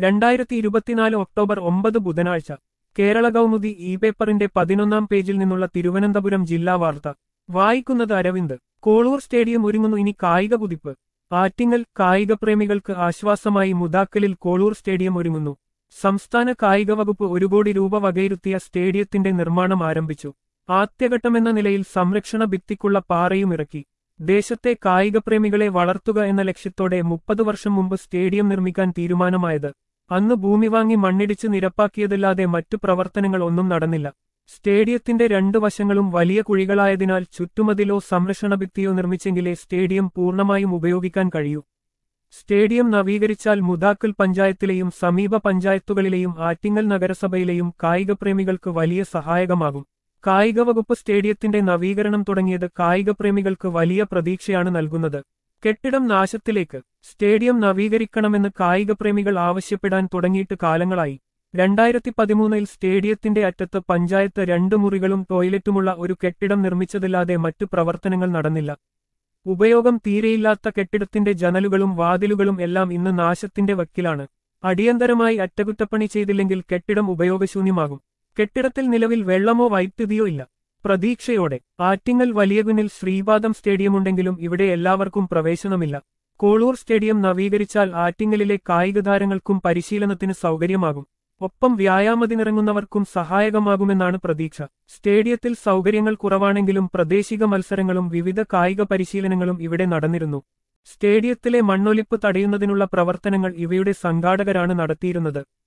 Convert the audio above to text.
2024 October 9 ബുധനാഴ്ച Kerala Kaumudi E പേപ്പറിന്റെ 11-ാം പേജിൽ നിന്നുള്ള തിരുവനന്തപുരം ജില്ലാ വാർത്ത വായിക്കുന്നത് അരവിന്ദ്. കോളൂർ സ്റ്റേഡിയം ഒരുങ്ങുന്നു ഇനി കായിക കുതിപ്പ്. ആറ്റിങ്ങൽ കായികപ്രേമികൾക്ക് ആശ്വാസമായി മുദാക്കലിൽ കോളൂർ സ്റ്റേഡിയം ഒരുങ്ങുന്നു. സംസ്ഥാന കായിക വകുപ്പ് 1 കോടി രൂപ വകയിരുത്തിയ സ്റ്റേഡിയത്തിന്റെ നിർമ്മാണം ആരംഭിച്ചു. ആദ്യഘട്ടമെന്ന നിലയിൽ സംരക്ഷണ ഭിത്തിക്കുള്ള പാറയും ഇറക്കി. ദേശത്തെ കായികപ്രേമികളെ വളർത്തുക എന്ന ലക്ഷ്യത്തോടെ 30 വർഷം മുമ്പ് സ്റ്റേഡിയം നിർമ്മിക്കാൻ തീരുമാനമായത്. അന്ന് ഭൂമി വാങ്ങി മണ്ണിടിച്ച് നിരപ്പാക്കിയതല്ലാതെ മറ്റു പ്രവർത്തനങ്ങൾ ഒന്നും നടന്നില്ല. സ്റ്റേഡിയത്തിന്റെ 2 വശങ്ങളും വലിയ കുഴികളായതിനാൽ ചുറ്റുമതിലോ സംരക്ഷണ ഭിത്തിയോ നിർമ്മിച്ചെങ്കിലേ സ്റ്റേഡിയം പൂർണ്ണമായും ഉപയോഗിക്കാൻ കഴിയൂ. സ്റ്റേഡിയം നവീകരിച്ചാൽ മുദാക്കൽ പഞ്ചായത്തിലെയും സമീപ പഞ്ചായത്തുകളിലെയും ആറ്റിങ്ങൽ നഗരസഭയിലെയും കായികപ്രേമികൾക്ക് വലിയ സഹായകമാകും. കായിക വകുപ്പ് സ്റ്റേഡിയത്തിന്റെ നവീകരണം തുടങ്ങിയത് കായികപ്രേമികൾക്ക് വലിയ പ്രതീക്ഷയാണ് നൽകുന്നത്. കെട്ടിടം നാശത്തിലേക്ക്. സ്റ്റേഡിയം നവീകരിക്കണമെന്ന് കായികപ്രേമികൾ ആവശ്യപ്പെടാൻ തുടങ്ങിയിട്ട് കാലങ്ങളായി. 2013-ൽ സ്റ്റേഡിയത്തിന്റെ അറ്റത്ത് പഞ്ചായത്ത് 2 മുറികളും ടോയ്ലറ്റുമുള്ള ഒരു കെട്ടിടം നിർമ്മിച്ചതല്ലാതെ മറ്റു പ്രവർത്തനങ്ങൾ നടന്നില്ല. ഉപയോഗം തീരെയില്ലാത്ത കെട്ടിടത്തിന്റെ ജനലുകളും വാതിലുകളും എല്ലാം ഇന്ന് നാശത്തിന്റെ വക്കിലാണ്. അടിയന്തരമായി അറ്റകുറ്റപ്പണി ചെയ്തില്ലെങ്കിൽ കെട്ടിടം ഉപയോഗശൂന്യമാകും. കെട്ടിടത്തിൽ നിലവിൽ വെള്ളമോ വൈദ്യുതിയോ ഇല്ല. പ്രതീക്ഷയോടെ. ആറ്റിങ്ങൽ വലിയകുന്നിൽ ശ്രീപാദം സ്റ്റേഡിയമുണ്ടെങ്കിലും ഇവിടെ എല്ലാവർക്കും പ്രവേശനമില്ല. കോളൂർ സ്റ്റേഡിയം നവീകരിച്ചാൽ ആറ്റിങ്ങലിലെ കായികതാരങ്ങൾക്കും പരിശീലനത്തിന് സൗകര്യമാകും. ഒപ്പം വ്യായാമത്തിനിറങ്ങുന്നവർക്കും സഹായകമാകുമെന്നാണ് പ്രതീക്ഷ. സ്റ്റേഡിയത്തിൽ സൗകര്യങ്ങൾ കുറവാണെങ്കിലും പ്രാദേശിക മത്സരങ്ങളും വിവിധ കായിക പരിശീലനങ്ങളും ഇവിടെ നടന്നിരുന്നു. സ്റ്റേഡിയത്തിലെ മണ്ണൊലിപ്പ് തടയുന്നതിനുള്ള പ്രവർത്തനങ്ങൾ ഇവയുടെ സംഘാടകരാണ് നടത്തിയിരുന്നത്.